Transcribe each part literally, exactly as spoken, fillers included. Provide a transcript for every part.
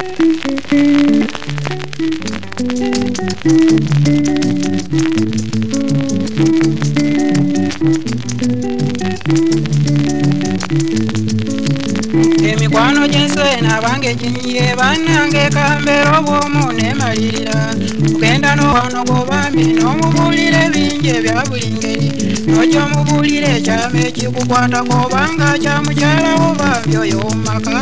Emikwano jense nabange jinye banange kambero bw'omune malira ugenda n'owano gobambi n'omubulire bingi bya buli ngeri nojo mubulire ekyama ekikukwata kobanga kya mukyala oba byoyo mumaka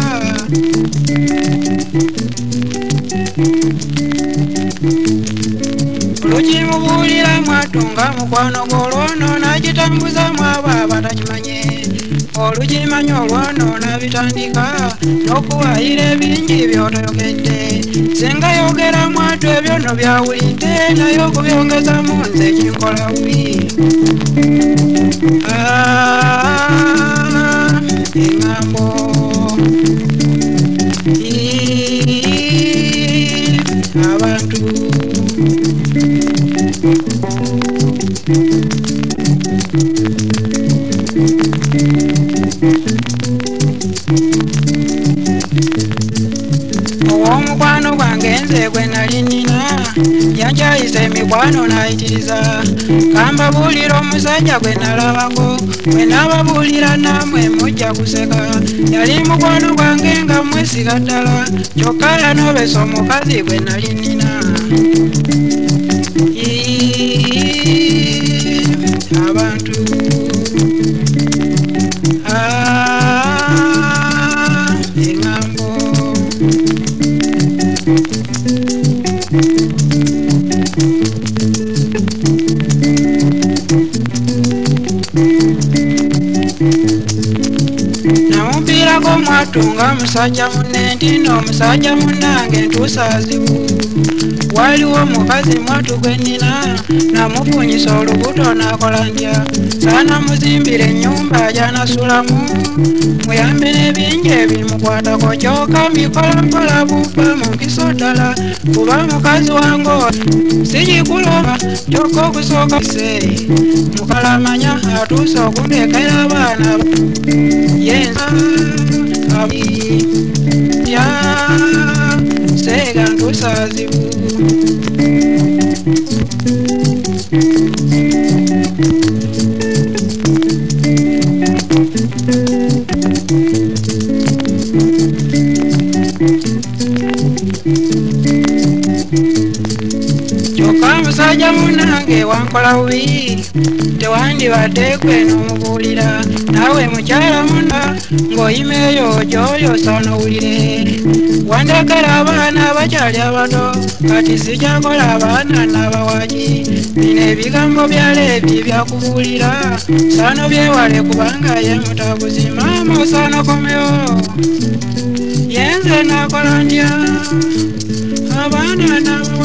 olukimubulira mwatunga mukwano gw'olwono nagitambuza mwabo abatakimanye olugimanya olwonoona bitandika n'okuwayira ebingi byotoyogedde singa yogera mwatu ebyo no byawulidde naye okubyongezamu nze kinkola bubi eŋŋambo abantu omukwano gwange nze gwe nali nnina yanjayisa emikwano nayitiriza kambabuulira omusajja gwe nalabako gwe nababuulira namwe mujja kuseka yali mukwano gwange nga mwesiga ddala kyokka yanobesa omukazi gwe nali nnina abantu eŋŋambo namupiirako mwatunga musajja munne nti omusajja munnange ntuusaazibu waliwo omukazi mwatu gwe nnina namufunyisa olubuto nakola ndya saana muzimbire ennyumba gyanasulamu muyambe n'ebingi ebimukwatako kyokka mikola mpola bubba mu mpiso ddala kuba mukazi wange sigikuloba kyokka okusooka se mukalamanya atuuse okundeekera abaana yenza ya seega ntusaazibu kyokka musajja munnange wankola bubi tewandibadde gwe n'omubuulira naawe mukyala munna ng'oyima eyo gy'oyo saanowulire wandekera abaana abakyali abato kati sijakola abaana n'abawagi bino ebigambo byaleebi byakubuulira saano byewale kubanga ye mutabuzi maama osaanokomewo yenze nakola ndya abaana nabo